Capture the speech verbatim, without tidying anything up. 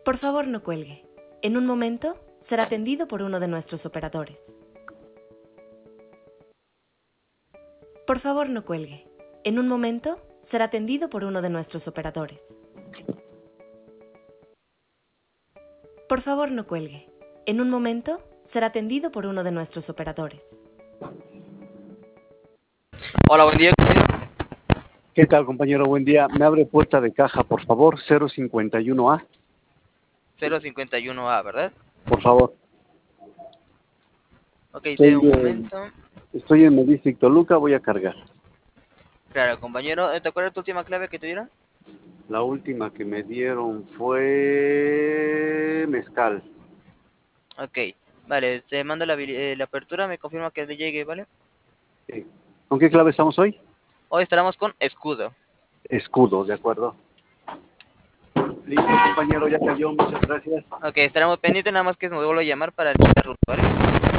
Por favor, no cuelgue. En un momento, será atendido por uno de nuestros operadores. Por favor, no cuelgue. En un momento, será atendido por uno de nuestros operadores. Por favor, no cuelgue. En un momento, será atendido por uno de nuestros operadores. Hola, buen día, compañero. ¿Qué tal, compañero? Buen día. Me abre puerta de caja, por favor, cero cincuenta y uno A. cero cincuenta y uno A, ¿verdad? Por favor. Ok, Estoy, de un eh, momento. estoy en Medistic Toluca, voy a cargar. Claro, compañero. ¿Te acuerdas tu última clave que te dieron? La última que me dieron fue mezcal. Ok, vale, te mando la, eh, la apertura, me confirma que llegue, ¿vale? Sí. ¿Con qué clave estamos hoy? Hoy estaremos con escudo. Escudo, ¿de acuerdo? Listo, compañero, ya cayó, muchas gracias. Ok, estaremos pendientes, nada más que me vuelvo a llamar para el siguiente ruta, ¿vale?